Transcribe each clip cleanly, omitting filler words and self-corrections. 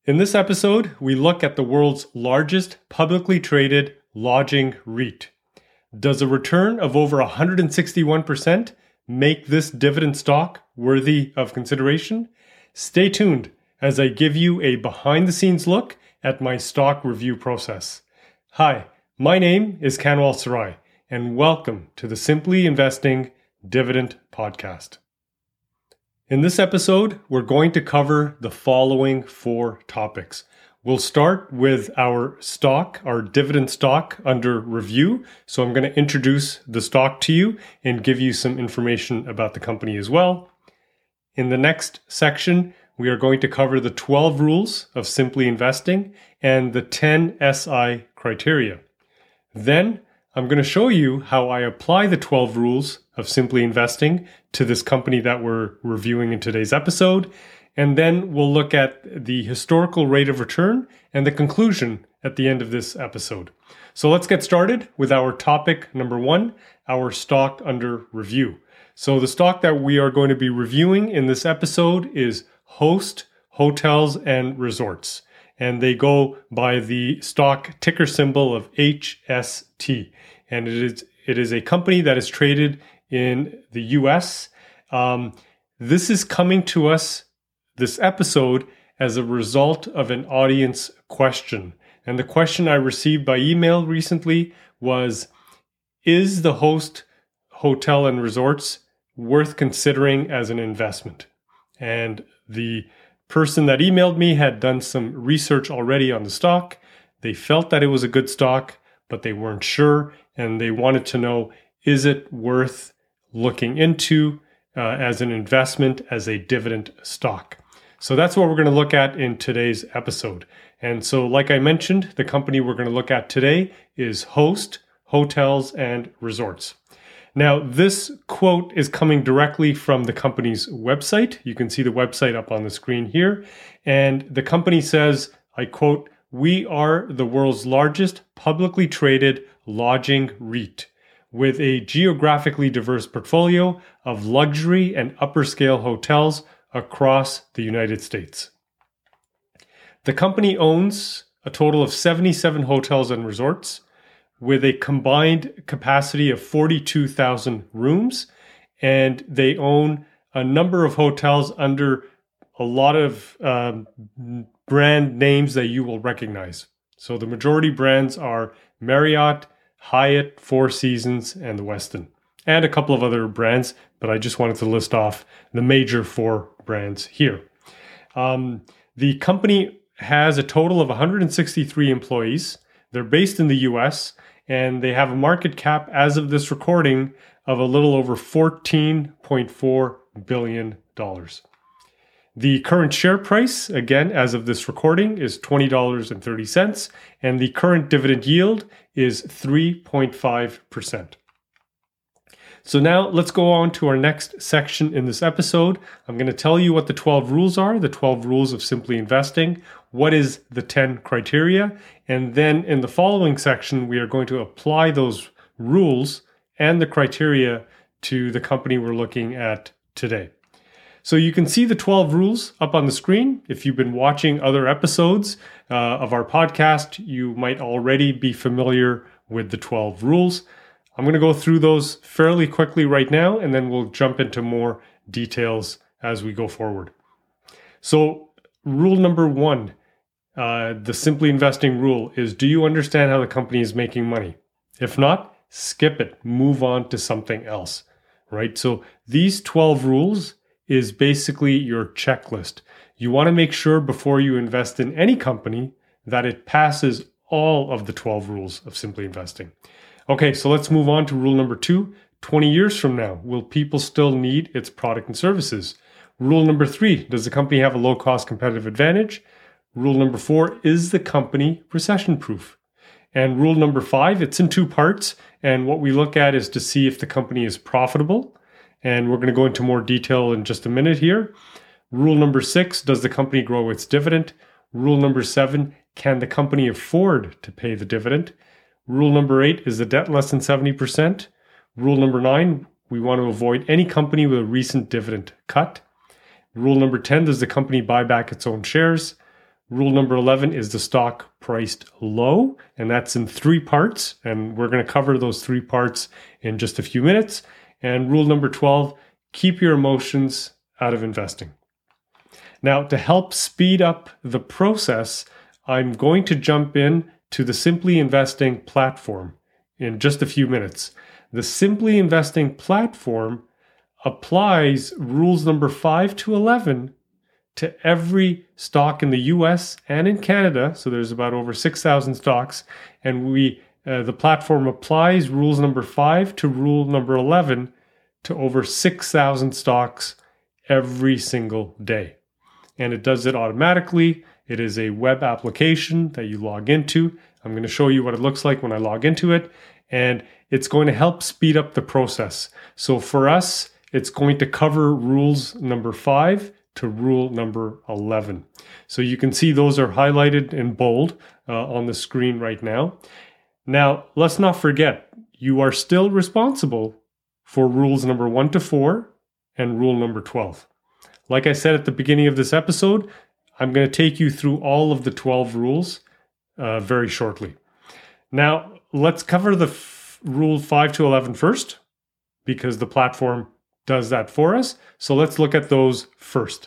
In this episode, we look at the world's largest publicly traded lodging REIT. Does a return of over 161% make this dividend stock worthy of consideration? Stay tuned as I give you a behind-the-scenes look at my stock review process. Hi, my name is Kanwal Sarai, and welcome to the Simply Investing Dividend Podcast. In this episode, we're going to cover the following 4 topics. We'll start with our stock, our dividend stock under review. So I'm going to introduce the stock to you and give you some information about the company as well. In the next section, we are going to cover the 12 rules of Simply Investing and the 10 SI criteria. Then I'm going to show you how I apply the 12 rules of Simply Investing to this company that we're reviewing in today's episode. And then we'll look at the historical rate of return and the conclusion at the end of this episode. So let's get started with our topic number 1, our stock under review. So the stock that we are going to be reviewing in this episode is Host Hotels and Resorts. And they go by the stock ticker symbol of HST. And it is a company that is traded in the US. This is coming to us, this episode, as a result of an audience question. And the question I received by email recently was, is the Host Hotel and Resorts worth considering as an investment? And the person that emailed me had done some research already on the stock. They felt that it was a good stock, but they weren't sure, and they wanted to know, is it worth looking into as an investment, as a dividend stock? So that's what we're going to look at in today's episode. And so, like I mentioned, the company we're going to look at today is Host Hotels and Resorts. Now, this quote is coming directly from the company's website. You can see the website up on the screen here. And the company says, I quote, "We are the world's largest publicly traded lodging REIT with a geographically diverse portfolio of luxury and upper scale hotels across the United States." The company owns a total of 77 hotels and resorts with a combined capacity of 42,000 rooms. And they own a number of hotels under a lot of brand names that you will recognize. So the majority brands are Marriott, Hyatt, Four Seasons, and the Westin, and a couple of other brands, but I just wanted to list off the major 4 brands here. The company has a total of 163 employees. They're based in the US, and they have a market cap as of this recording of a little over $14.4 billion. The current share price, again, as of this recording, is $20.30, and the current dividend yield is 3.5%. So now let's go on to our next section in this episode. I'm going to tell you what the 12 rules are, the 12 rules of Simply Investing, what is the 10 criteria, and then in the following section, we are going to apply those rules and the criteria to the company we're looking at today. So you can see the 12 rules up on the screen. If you've been watching other episodes of our podcast, you might already be familiar with the 12 rules. I'm going to go through those fairly quickly right now, and then we'll jump into more details as we go forward. So rule number 1, the Simply Investing rule is, do you understand how the company is making money? If not, skip it, move on to something else, right? So these 12 rules is basically your checklist. You want to make sure before you invest in any company that it passes all of the 12 rules of Simply Investing. Okay, so let's move on to rule number 2. 20 years from now, will people still need its product and services? Rule number 3, does the company have a low-cost competitive advantage? Rule number 4, is the company recession-proof? And rule number 5, it's in 2 parts, and what we look at is to see if the company is profitable. And we're going to go into more detail in just a minute here. Rule number 6, does the company grow its dividend? Rule number 7, can the company afford to pay the dividend? Rule number 8, is the debt less than 70%? Rule number 9, we want to avoid any company with a recent dividend cut. Rule number 10, does the company buy back its own shares? Rule number 11 is the stock priced low, and that's in 3 parts. And we're going to cover those 3 parts in just a few minutes. And rule number 12, keep your emotions out of investing. Now, to help speed up the process, I'm going to jump in to the Simply Investing platform in just a few minutes. The Simply Investing platform applies rules number 5 to 11 to every stock in the US and in Canada. So there's about over 6,000 stocks, and the platform applies rules number 5 to rule number 11 to over 6,000 stocks every single day. And it does it automatically. It is a web application that you log into. I'm going to show you what it looks like when I log into it, and it's going to help speed up the process. So for us, it's going to cover rules number 5 to rule number 11. So you can see those are highlighted in bold on the screen right now. Now, let's not forget, you are still responsible for rules number 1 to 4 and rule number 12. Like I said at the beginning of this episode, I'm going to take you through all of the 12 rules very shortly. Now, let's cover the rule 5 to 11 first, because the platform does that for us. So let's look at those first.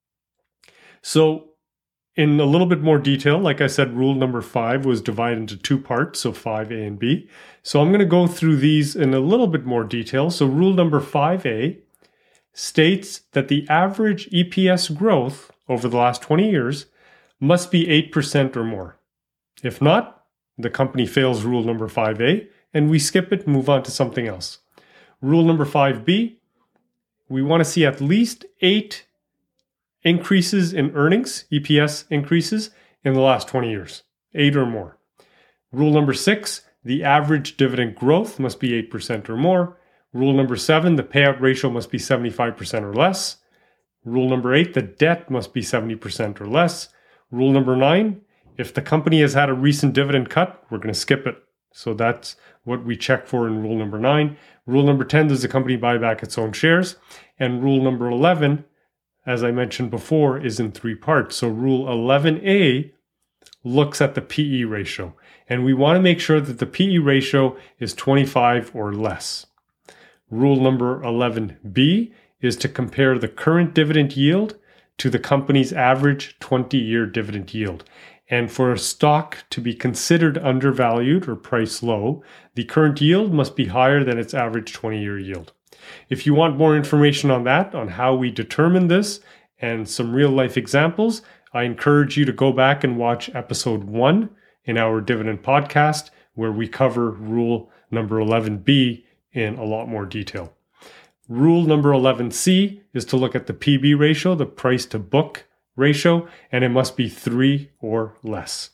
So in a little bit more detail, like I said, rule number 5 was divided into 2 parts, so 5A and B. So I'm going to go through these in a little bit more detail. So rule number 5A states that the average EPS growth over the last 20 years must be 8% or more. If not, the company fails rule number 5A, and we skip it and move on to something else. Rule number 5B, we want to see at least 8 increases in earnings, EPS increases, in the last 20 years, 8 or more. Rule number 6, the average dividend growth must be 8% or more. Rule number 7, the payout ratio must be 75% or less. Rule number 8, the debt must be 70% or less. Rule number 9, if the company has had a recent dividend cut, we're going to skip it. So that's what we check for in rule number 9. Rule number 10, does the company buy back its own shares? And rule number 11, as I mentioned before, is in 3 parts. So rule 11A looks at the PE ratio. And we want to make sure that the PE ratio is 25 or less. Rule number 11B is to compare the current dividend yield to the company's average 20-year dividend yield. And for a stock to be considered undervalued or priced low, the current yield must be higher than its average 20-year yield. If you want more information on that, on how we determine this, and some real-life examples, I encourage you to go back and watch episode 1 in our dividend podcast, where we cover rule number 11B in a lot more detail. Rule number 11C is to look at the PB ratio, the price to book ratio, and it must be 3 or less.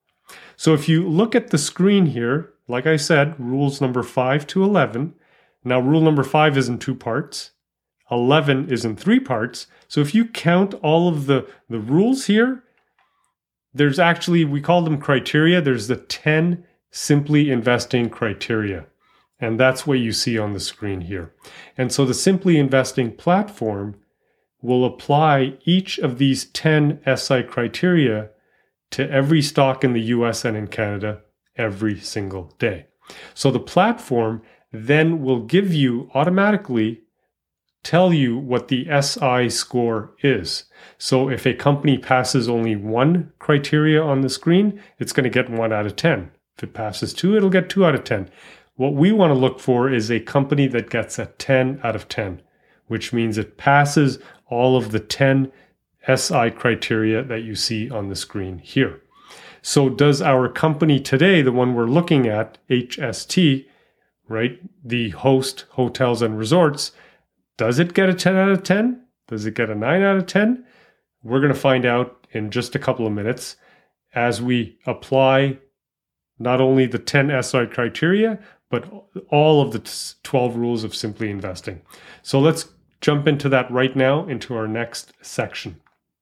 So if you look at the screen here, like I said, rules number 5 to 11. Now rule number 5 is in 2 parts. 11 is in 3 parts. So if you count all of the rules here, there's actually, we call them criteria. There's the 10 Simply Investing criteria. And that's what you see on the screen here. And so the Simply Investing platform will apply each of these 10 SI criteria to every stock in the US and in Canada every single day. So the platform then will give you automatically tell you what the SI score is. So if a company passes only 1 criteria on the screen, it's going to get 1 out of 10. If it passes 2, it'll get 2 out of 10. What we want to look for is a company that gets a 10 out of 10, which means it passes all of the 10 SI criteria that you see on the screen here. So does our company today, the one we're looking at, HST, right, the host hotels and resorts, does it get a 10 out of 10? Does it get a 9 out of 10? We're going to find out in just a couple of minutes as we apply not only the 10 SI criteria, but all of the 12 rules of Simply Investing. So let's jump into that right now into our next section.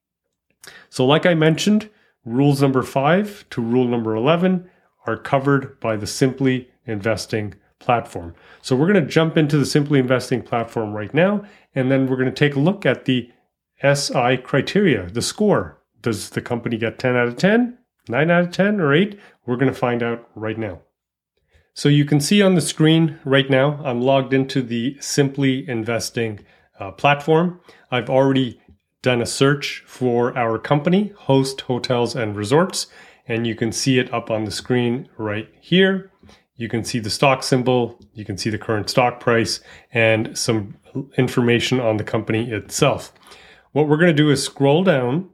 So like I mentioned, rules number 5 to rule number 11 are covered by the Simply Investing platform. So we're going to jump into the Simply Investing platform right now, and then we're going to take a look at the SI criteria, the score Does the company get 10 out of 10, 9 out of 10, or 8? We're going to find out right now. So you can see on the screen right now, I'm logged into the Simply Investing platform. I've already done a search for our company, Host Hotels and Resorts, and you can see it up on the screen right here. You can see the stock symbol, you can see the current stock price, and some information on the company itself. What we're going to do is scroll down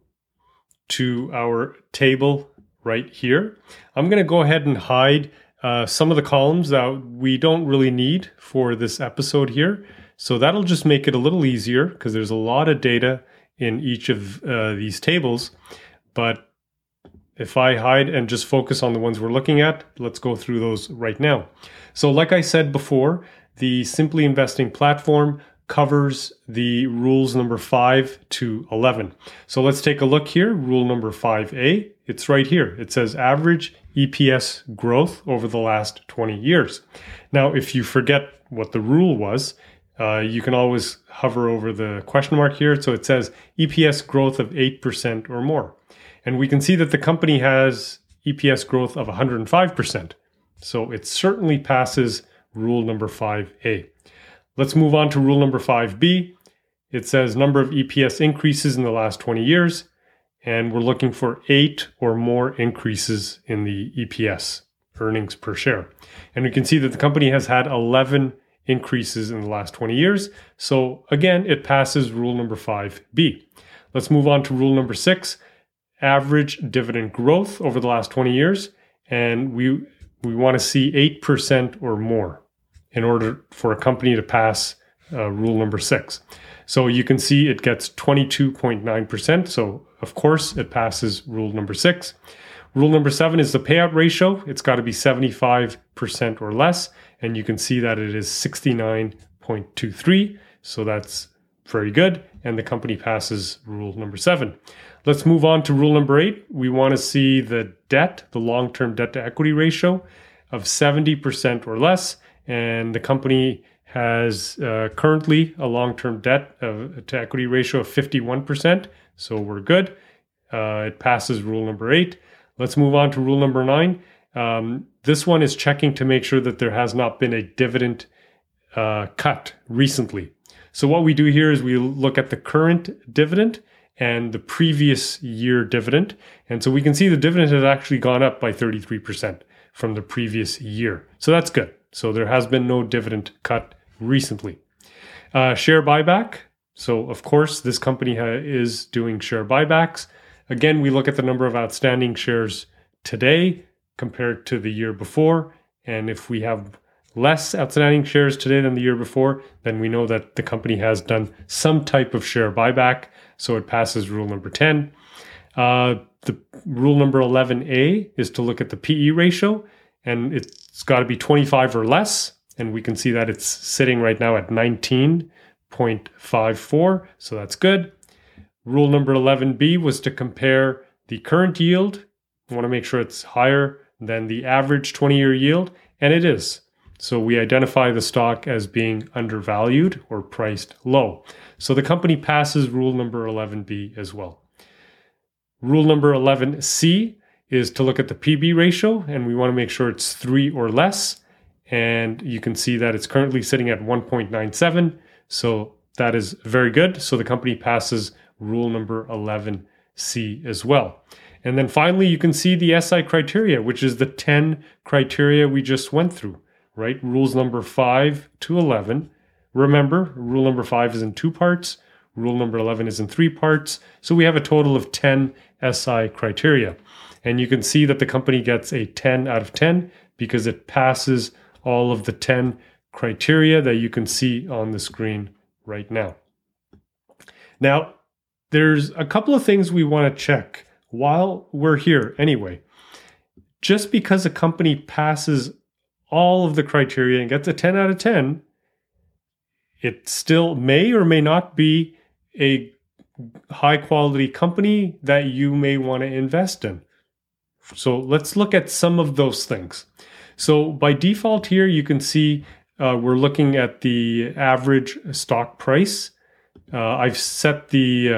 to our table right here. I'm going to go ahead and hide some of the columns that we don't really need for this episode here. So that'll just make it a little easier because there's a lot of data in each of these tables. But if I hide and just focus on the ones we're looking at, let's go through those right now. So like I said before, the Simply Investing platform covers the rules number 5 to 11. So let's take a look here. Rule number 5A, it's right here. It says average EPS growth over the last 20 years. Now, if you forget what the rule was, you can always hover over the question mark here. So it says EPS growth of 8% or more. And we can see that the company has EPS growth of 105%. So it certainly passes rule number 5A. Let's move on to rule number 5B. It says number of EPS increases in the last 20 years, and we're looking for 8 or more increases in the EPS, earnings per share. And we can see that the company has had 11 increases in the last 20 years. So again, it passes rule number 5B. Let's move on to rule number 6, average dividend growth over the last 20 years. And we want to see 8% or more in order for a company to pass rule number 6. So you can see it gets 22.9%. So of course it passes rule number 6. Rule number 7 is the payout ratio. It's got to be 75% or less. And you can see that it is 69.23. So that's very good. And the company passes rule number 7. Let's move on to rule number 8. We want to see the debt, the long-term debt to equity ratio of 70% or less. And the company has currently a long-term debt to equity ratio of 51%. So we're good. It passes rule number 8. Let's move on to rule number 9. This one is checking to make sure that there has not been a dividend cut recently. So what we do here is we look at the current dividend and the previous year dividend. And so we can see the dividend has actually gone up by 33% from the previous year. So that's good. So there has been no dividend cut recently. Share buyback. So of course, this company is doing share buybacks. Again, we look at the number of outstanding shares today compared to the year before. And if we have less outstanding shares today than the year before, then we know that the company has done some type of share buyback. So it passes rule number 10. The rule number 11A is to look at the PE ratio, and it's got to be 25 or less. And we can see that it's sitting right now at 19.54. So that's good. Rule number 11B was to compare the current yield. We want to make sure it's higher than the average 20-year yield, and it is. So we identify the stock as being undervalued or priced low. So the company passes rule number 11B as well. Rule number 11C is to look at the PB ratio, and we want to make sure it's 3 or less. And you can see that it's currently sitting at 1.97. So that is very good. So the company passes rule number 11C as well. And then finally, you can see the SI criteria, which is the 10 criteria we just went through, right? Rules number 5 to 11. Remember, rule number 5 is in 2 parts. Rule number 11 is in 3 parts. So we have a total of 10 SI criteria. And you can see that the company gets a 10 out of 10 because it passes all of the 10 criteria that you can see on the screen right now. Now, there's a couple of things we want to check while we're here anyway. Just because a company passes all of the criteria and gets a 10 out of 10, it still may or may not be a high quality company that you may want to invest in. So let's look at some of those things. So by default here, you can see we're looking at the average stock price. I've set the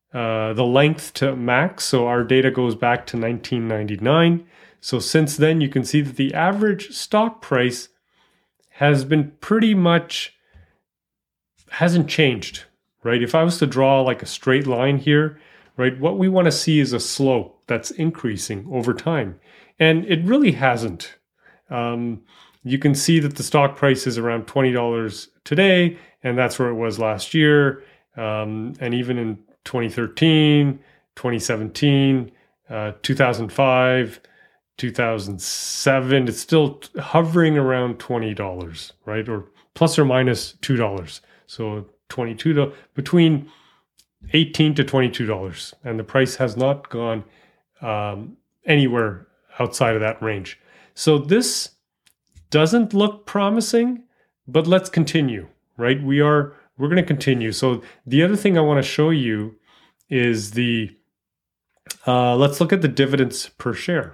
the length to max. So our data goes back to 1999. So since then, you can see that the average stock price has been pretty much hasn't changed, right? If I was to draw like a straight line here, right, what we want to see is a slope that's increasing over time. And it really hasn't. You can see that the stock price is around $20 today, and that's where it was last year. And even in 2013, 2017, 2005, 2007, it's still hovering around $20, right? Or plus or minus $2. So $22, between $18 to $22. And the price has not gone anywhere outside of that range. So this doesn't look promising, but let's continue, right? We're going to continue. So the other thing I want to show you is let's look at the dividends per share.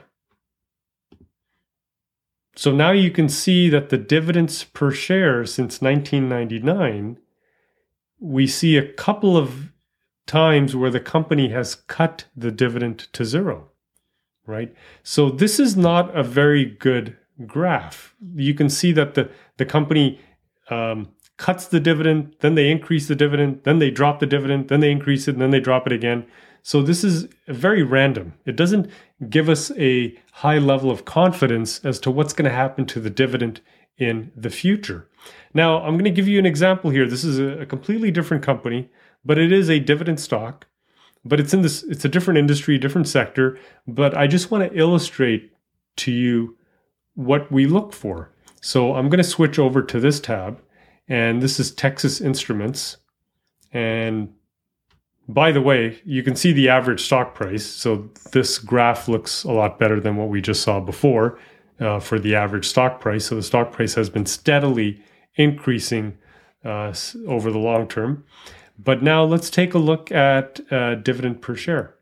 So now you can see that the dividends per share since 1999, we see a couple of times where the company has cut the dividend to zero, right? So this is not a very good graph. You can see that the company cuts the dividend, then they increase the dividend, then they drop the dividend, then they increase it, and then they drop it again. So this is very random. It doesn't give us a high level of confidence as to what's going to happen to the dividend in the future. Now, I'm going to give you an example here. This is a completely different company, but it is a dividend stock. But it's a different industry, different sector. But I just want to illustrate to you what we look for. So I'm going to switch over to this tab, and this is Texas Instruments. And by the way, you can see the average stock price. So this graph looks a lot better than what we just saw before for the average stock price. So the stock price has been steadily increasing over the long term. But now let's take a look at dividend per share.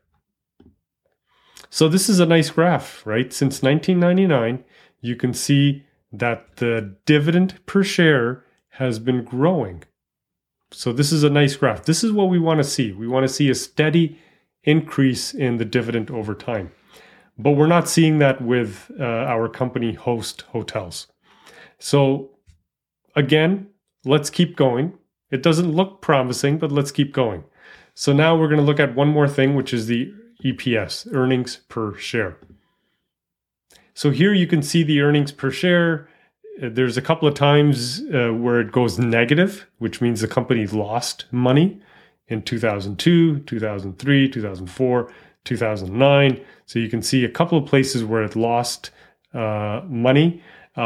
So this is a nice graph, right? Since 1999, you can see that the dividend per share has been growing. So this is a nice graph. This is what we want to see. We want to see a steady increase in the dividend over time. But we're not seeing that with our company Host Hotels. So again, let's keep going. It doesn't look promising, but let's keep going. So now we're going to look at one more thing, which is the EPS, earnings per share. So here you can see the earnings per share. There's a couple of times where it goes negative, which means the company lost money in 2002, 2003, 2004, 2009. So you can see a couple of places where it lost money.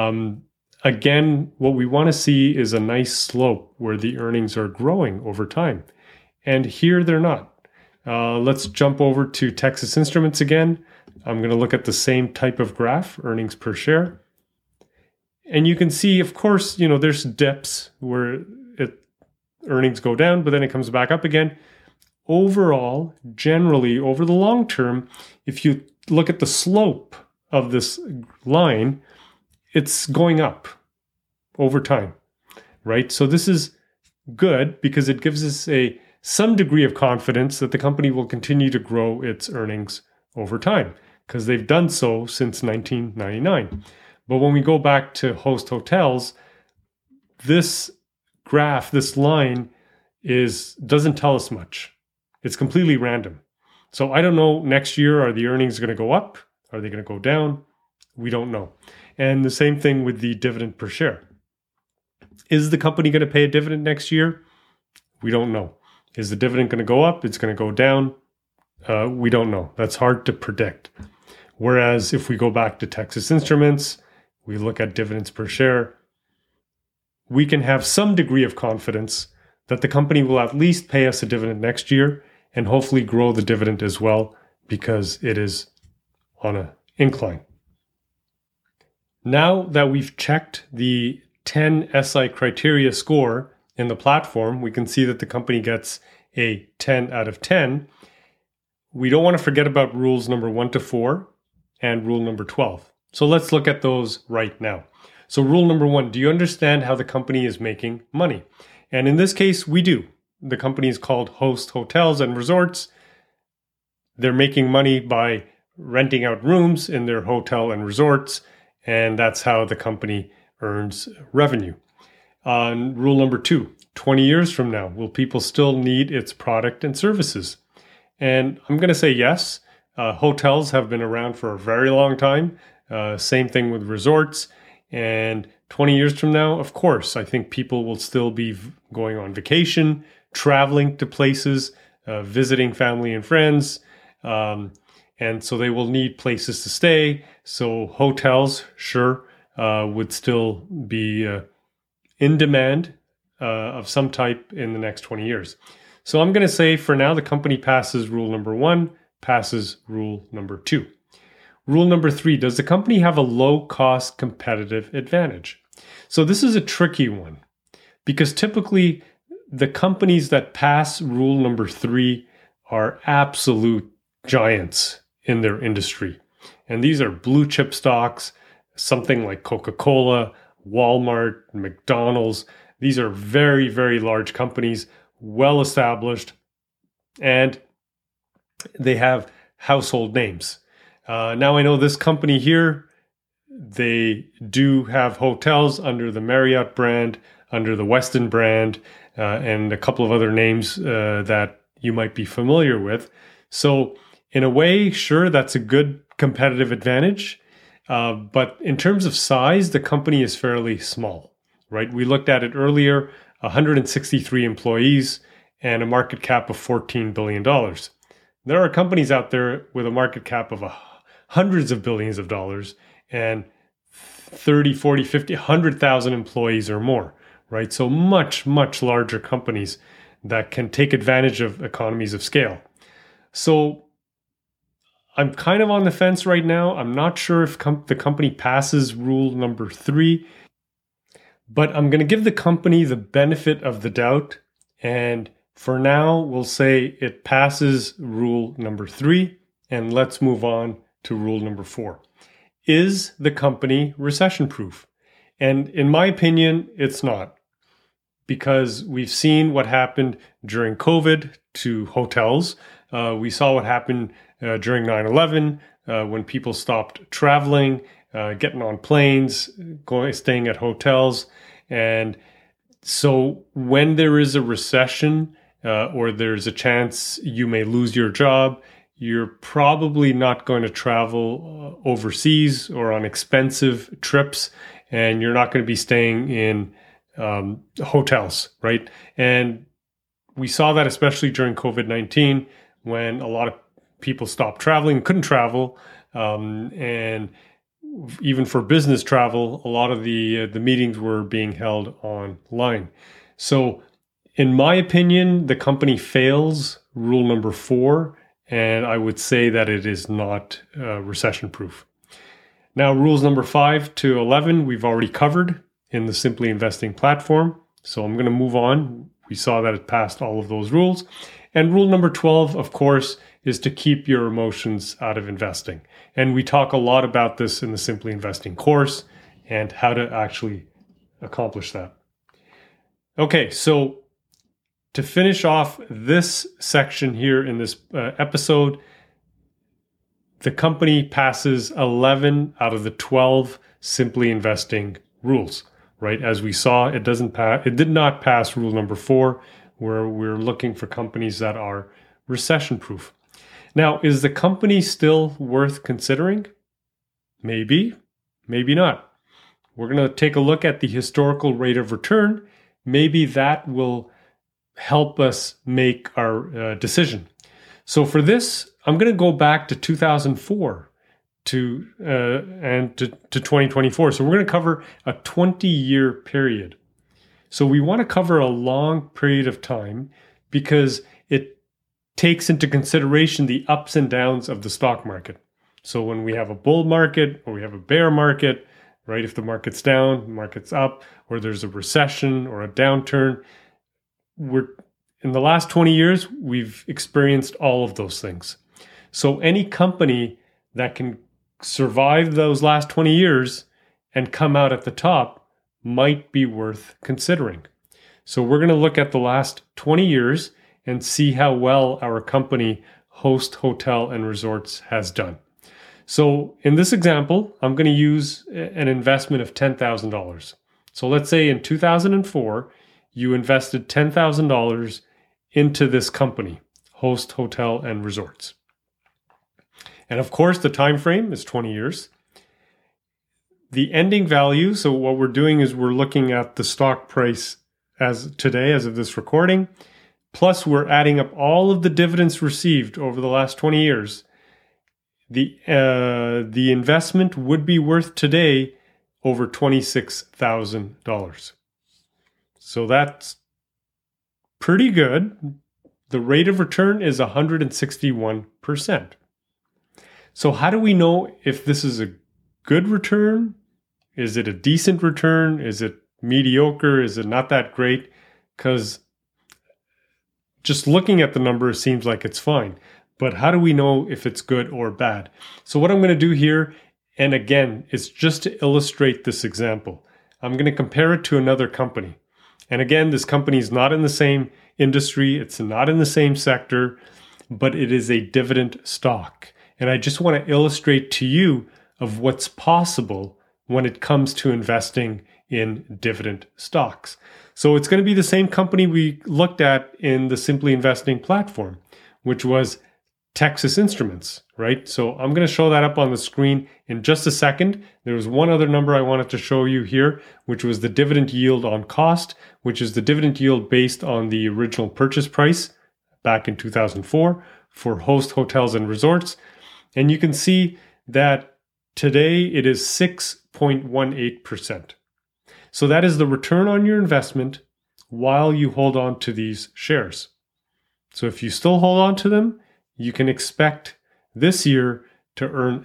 Again, what we want to see is a nice slope where the earnings are growing over time. And here they're not. Let's jump over to Texas Instruments again. I'm going to look at the same type of graph, earnings per share. And you can see, of course, there's dips where earnings go down, but then it comes back up again. Overall, generally, over the long term, if you look at the slope of this line, it's going up over time, right? So this is good because it gives us some degree of confidence that the company will continue to grow its earnings over time because they've done so since 1999. But when we go back to Host Hotels, this graph, this line doesn't tell us much. It's completely random. So I don't know, next year, are the earnings going to go up? Are they going to go down? We don't know. And the same thing with the dividend per share. Is the company going to pay a dividend next year? We don't know. Is the dividend going to go up? It's going to go down? We don't know. That's hard to predict. Whereas if we go back to Texas Instruments, we look at dividends per share, we can have some degree of confidence that the company will at least pay us a dividend next year and hopefully grow the dividend as well because it is on an incline. Now that we've checked the 10 SI criteria score in the platform, we can see that the company gets a 10 out of 10. We don't want to forget about rules number 1 to 4 and rule number 12. So let's look at those right now. So rule number 1, do you understand how the company is making money? And in this case, we do. The company is called Host Hotels and Resorts. they're making money by renting out rooms in their hotel and resorts, and that's how the company earns revenue. Rule number 2, 20 years from now, will people still need its product and services? And I'm going to say yes. Hotels have been around for a very long time. Same thing with resorts. And 20 years from now, of course, I think people will still be going on vacation, traveling to places, visiting family and friends. And so they will need places to stay. So hotels, sure, would still be in demand of some type in the next 20 years. So I'm going to say for now, the company passes rule number 1, passes rule number 2. Rule number 3, does the company have a low-cost competitive advantage? So this is a tricky one because typically the companies that pass rule number 3 are absolute giants in their industry. And these are blue chip stocks, something like Coca-Cola, Walmart, McDonald's. These are very, very large companies, well established, and they have household names. Now I know this company here, they do have hotels under the Marriott brand, under the Westin brand, and a couple of other names that you might be familiar with. So in a way, sure, that's a good competitive advantage. But in terms of size, the company is fairly small, right? We looked at it earlier, 163 employees and a market cap of $14 billion. There are companies out there with a market cap of hundreds of billions of dollars and 30, 40, 50, 100,000 employees or more, right? So much, much larger companies that can take advantage of economies of scale. So I'm kind of on the fence right now. I'm not sure if the company passes rule number 3, but I'm going to give the company the benefit of the doubt. And for now, we'll say it passes rule number 3, and let's move on to rule number 4. Is the company recession-proof? And in my opinion, it's not, because we've seen what happened during COVID to hotels. We saw what happened during 9/11 when people stopped traveling, getting on planes, staying at hotels. And so when there is a recession or there's a chance you may lose your job, you're probably not going to travel overseas or on expensive trips, and you're not going to be staying in hotels, right? And we saw that especially during COVID-19 when a lot of people stopped traveling, couldn't travel, and even for business travel, a lot of the meetings were being held online. So in my opinion, the company fails rule number 4, and I would say that it is not recession-proof. Now, rules number 5 to 11, we've already covered in the Simply Investing platform. So I'm going to move on. We saw that it passed all of those rules. And rule number 12, of course, is to keep your emotions out of investing. And we talk a lot about this in the Simply Investing course and how to actually accomplish that. Okay, so to finish off this section here in this episode, the company passes 11 out of the 12 Simply Investing rules, right? As we saw, it did not pass rule number 4, where we're looking for companies that are recession-proof. Now, is the company still worth considering? Maybe, maybe not. We're going to take a look at the historical rate of return. Maybe that will help us make our decision. So for this, I'm going to go back to 2004 to 2024. So we're going to cover a 20-year period. So we want to cover a long period of time because it takes into consideration the ups and downs of the stock market. So when we have a bull market or we have a bear market, right? If the market's down, the market's up, or there's a recession or a downturn, in the last 20 years, we've experienced all of those things. So any company that can survive those last 20 years and come out at the top might be worth considering. So we're going to look at the last 20 years and see how well our company Host Hotel and Resorts has done. So in this example, I'm going to use an investment of $10,000. So let's say in 2004, you invested $10,000 into this company, Host Hotel and Resorts. And of course, the time frame is 20 years. The ending value, so what we're doing is we're looking at the stock price as today, as of this recording, plus we're adding up all of the dividends received over the last 20 years. The investment would be worth today over $26,000. So that's pretty good. The rate of return is 161%. So how do we know if this is a good return? Is it a decent return? Is it mediocre? Is it not that great? Because just looking at the numbers seems like it's fine. But how do we know if it's good or bad? So what I'm going to do here, and again, it's just to illustrate this example. I'm going to compare it to another company. And again, this company is not in the same industry. It's not in the same sector, but it is a dividend stock. And I just want to illustrate to you of what's possible when it comes to investing in dividend stocks. So it's going to be the same company we looked at in the Simply Investing platform, which was Texas Instruments, right? So I'm going to show that up on the screen in just a second. There was one other number I wanted to show you here, which was the dividend yield on cost, which is the dividend yield based on the original purchase price back in 2004 for Host Hotels and Resorts. And you can see that today it is 6.18%. So that is the return on your investment while you hold on to these shares. So if you still hold on to them, you can expect this year to earn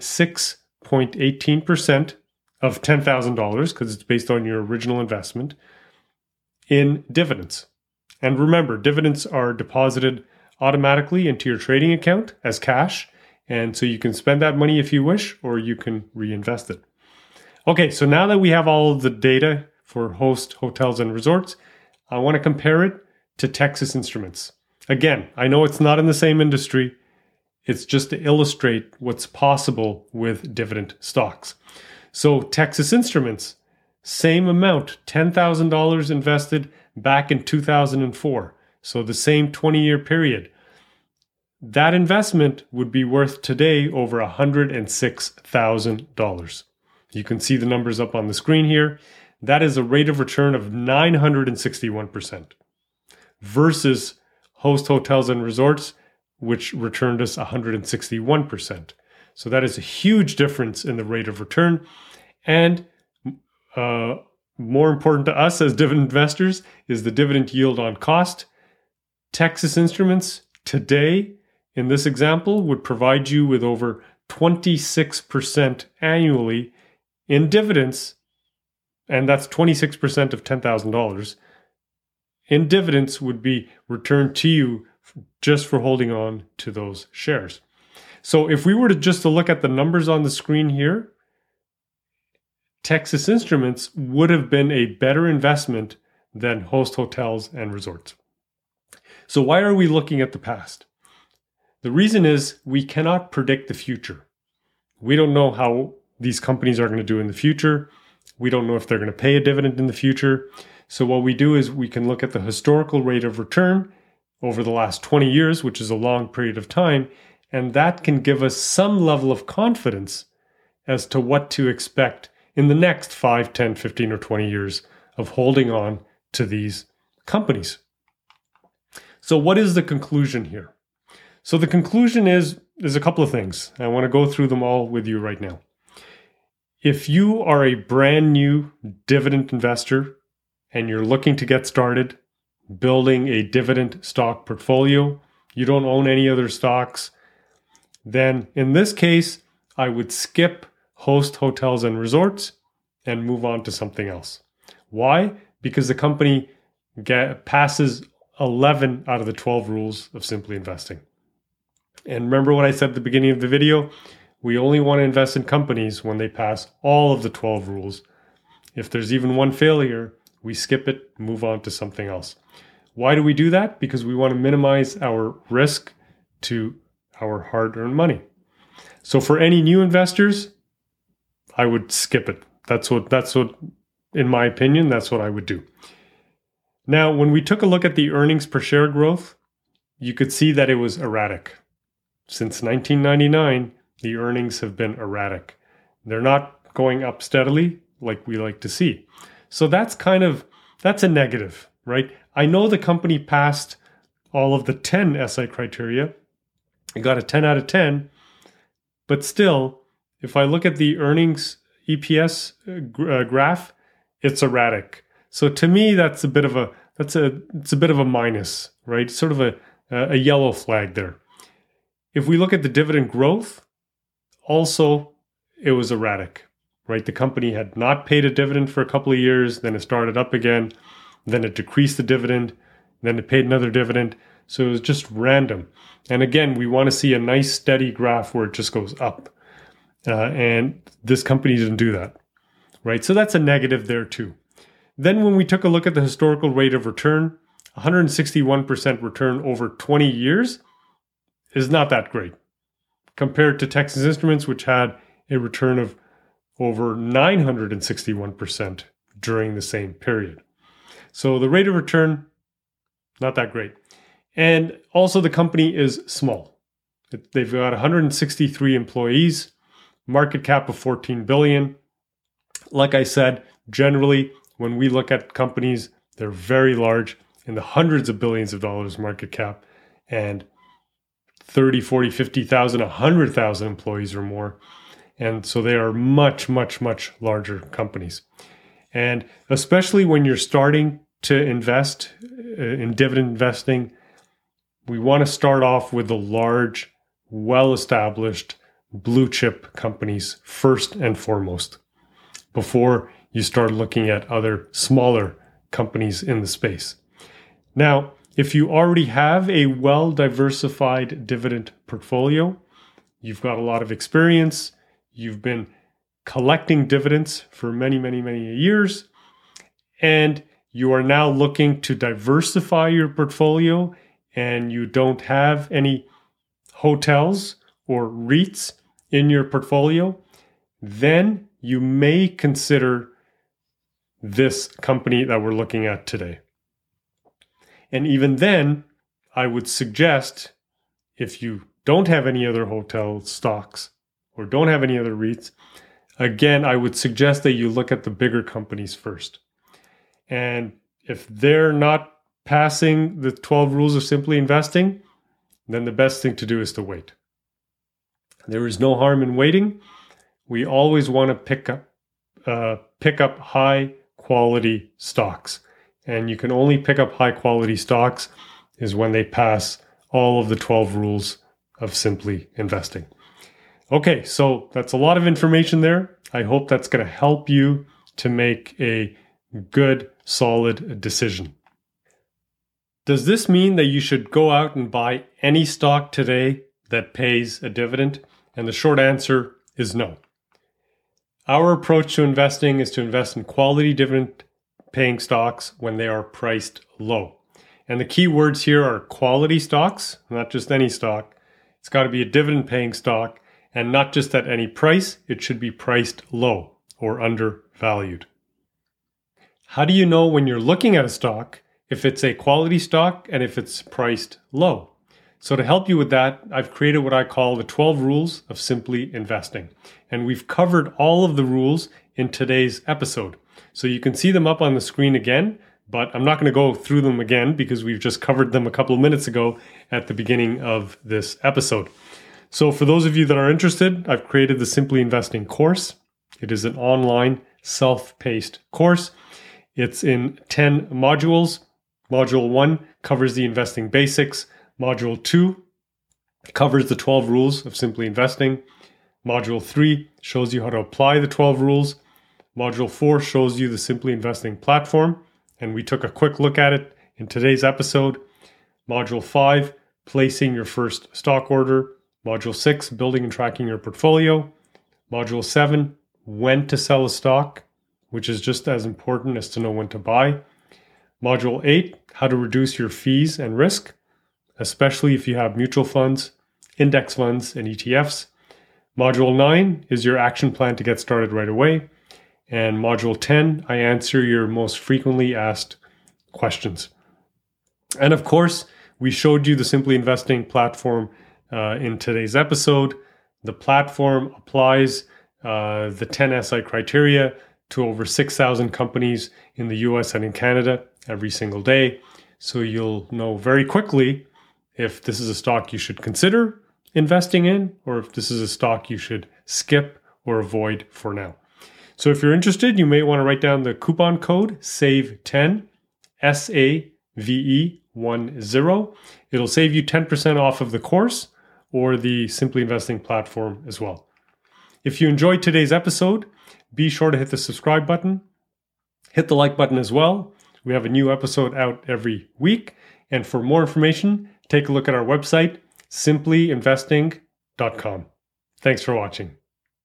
6.18% of $10,000 because it's based on your original investment in dividends. And remember, dividends are deposited automatically into your trading account as cash. And so you can spend that money if you wish, or you can reinvest it. Okay, so now that we have all of the data for Host Hotels and Resorts, I want to compare it to Texas Instruments. Again, I know it's not in the same industry. It's just to illustrate what's possible with dividend stocks. So Texas Instruments, same amount, $10,000 invested back in 2004. So the same 20-year period. That investment would be worth today over $106,000. You can see the numbers up on the screen here. That is a rate of return of 961% versus Host Hotels and Resorts, which returned us 161%. So that is a huge difference in the rate of return. And more important to us as dividend investors is the dividend yield on cost. Texas Instruments today, in this example, would provide you with over 26% annually in dividends, and that's 26% of $10,000. In dividends would be returned to you just for holding on to those shares. So if we were to just to look at the numbers on the screen here, Texas Instruments would have been a better investment than Host Hotels and Resorts. So why are we looking at the past? The reason is we cannot predict the future. We don't know how these companies are going to do in the future. We don't know if they're going to pay a dividend in the future. So what we do is we can look at the historical rate of return over the last 20 years, which is a long period of time, and that can give us some level of confidence as to what to expect in the next 5, 10, 15, or 20 years of holding on to these companies. So what is the conclusion here? So the conclusion is there's a couple of things. I want to go through them all with you right now. If you are a brand new dividend investor and you're looking to get started building a dividend stock portfolio, you don't own any other stocks, then in this case, I would skip Host Hotels and Resorts and move on to something else. Why? Because the company passes 11 out of the 12 rules of Simply Investing. And remember what I said at the beginning of the video? We only want to invest in companies when they pass all of the 12 rules. If there's even one failure, we skip it, move on to something else. Why do we do that? Because we want to minimize our risk to our hard-earned money. So for any new investors, I would skip it. That's what, in my opinion, that's what I would do. Now, when we took a look at the earnings per share growth, you could see that it was erratic. Since 1999, the earnings have been erratic. They're not going up steadily like we like to see. So that's a negative, right? I know the company passed all of the 10 SI criteria. It got a 10 out of 10, but still, if I look at the earnings EPS graph, it's erratic. So to me, it's a bit of a minus, right? Sort of a yellow flag there. If we look at the dividend growth, also it was erratic, right? The company had not paid a dividend for a couple of years, then it started up again, then it decreased the dividend, then it paid another dividend. So it was just random. And again, we want to see a nice steady graph where it just goes up. And this company didn't do that, right? So that's a negative there too. Then when we took a look at the historical rate of return, 161% return over 20 years is not that great compared to Texas Instruments, which had a return of over 961% during the same period. So the rate of return, not that great. And also the company is small. They've got 163 employees, market cap of 14 billion. Like I said, generally, when we look at companies, they're very large, in the hundreds of billions of dollars market cap, and 30, 40, 50,000, 100,000 employees or more. And so they are much, much, much larger companies. And especially when you're starting to invest in dividend investing, we want to start off with the large, well-established blue chip companies first and foremost, before you start looking at other smaller companies in the space. Now, if you already have a well-diversified dividend portfolio, you've got a lot of experience, you've been collecting dividends for many, many, many years, and you are now looking to diversify your portfolio and you don't have any hotels or REITs in your portfolio, then you may consider this company that we're looking at today. And even then, I would suggest, if you don't have any other hotel stocks or don't have any other REITs, again, I would suggest that you look at the bigger companies first. And if they're not passing the 12 rules of simply investing, then the best thing to do is to wait. There is no harm in waiting. We always want to pick up high quality stocks. And you can only pick up high quality stocks is when they pass all of the 12 rules of simply investing. Okay, so that's a lot of information there. I hope that's going to help you to make a good, solid decision. Does this mean that you should go out and buy any stock today that pays a dividend? And the short answer is no. Our approach to investing is to invest in quality dividend paying stocks when they are priced low. And the key words here are quality stocks, not just any stock. It's got to be a dividend paying stock, and not just at any price. It should be priced low or undervalued. How do you know when you're looking at a stock if it's a quality stock and if it's priced low? So to help you with that, I've created what I call the 12 rules of simply investing. And we've covered all of the rules in today's episode. So you can see them up on the screen again, but I'm not going to go through them again because we've just covered them a couple of minutes ago at the beginning of this episode. So for those of you that are interested, I've created the Simply Investing course. It is an online self-paced course. It's in 10 modules. Module 1 covers the investing basics. Module 2 covers the 12 rules of simply investing. Module 3 shows you how to apply the 12 rules. Module 4 shows you the Simply Investing platform, and we took a quick look at it in today's episode. Module 5, placing your first stock order. Module 6, building and tracking your portfolio. Module 7, when to sell a stock, which is just as important as to know when to buy. Module 8, how to reduce your fees and risk, especially if you have mutual funds. index funds, and ETFs. Module 9 is your action plan to get started right away. And Module 10, I answer your most frequently asked questions. And of course, we showed you the Simply Investing platform in today's episode. The platform applies the 10 SI criteria to over 6,000 companies in the US and in Canada every single day. So you'll know very quickly if this is a stock you should consider investing in, or if this is a stock you should skip or avoid for now. So if you're interested, you may want to write down the coupon code SAVE10, SAVE10. It'll save you 10% off of the course or the Simply Investing platform as well. If you enjoyed today's episode, be sure to hit the subscribe button. Hit the like button as well. We have a new episode out every week. And for more information, take a look at our website, simplyinvesting.com. Thanks for watching.